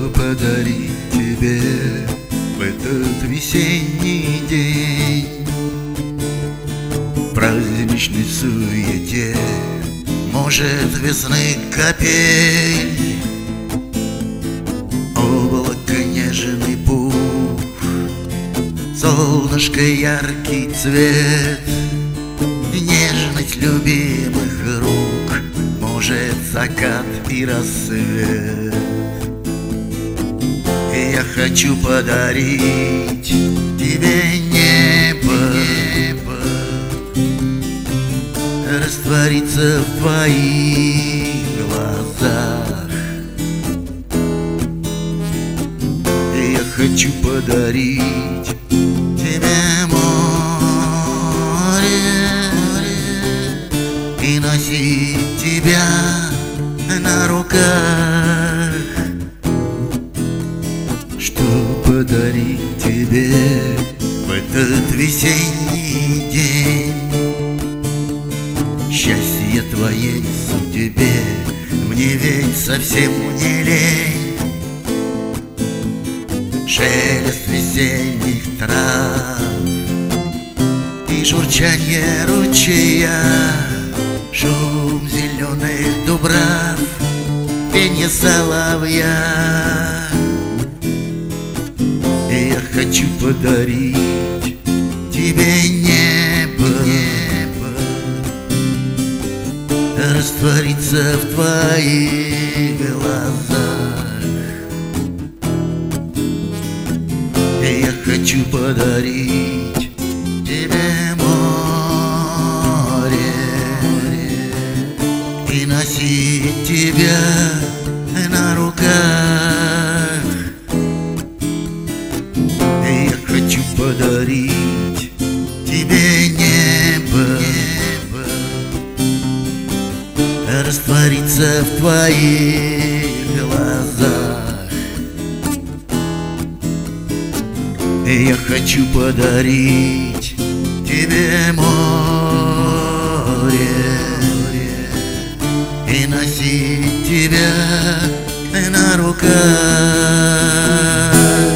подарить тебе в этот весенний день? В праздничной суете, может, весны капель, облако нежный пух, солнышко яркий цвет, нежность любимых рук, может, закат и рассвет. И я хочу подарить тебе небо, раствориться в твоих глазах. И я хочу подарить тебе море и носить тебя на руках. Что подарить тебе в этот весенний день? Счастье твоей судьбе мне ведь совсем не лень. Шелест весенних трав и журчанье ручья, шум зеленых дубрав, пенье соловья. И я хочу подарить тебе небо, раствориться в твоих глазах. И я хочу подарить тебе море и носить тебя на руках. И я хочу подарить тебе небо, раствориться в твоих глазах. И я хочу подарить тебе море и носить тебя на руках.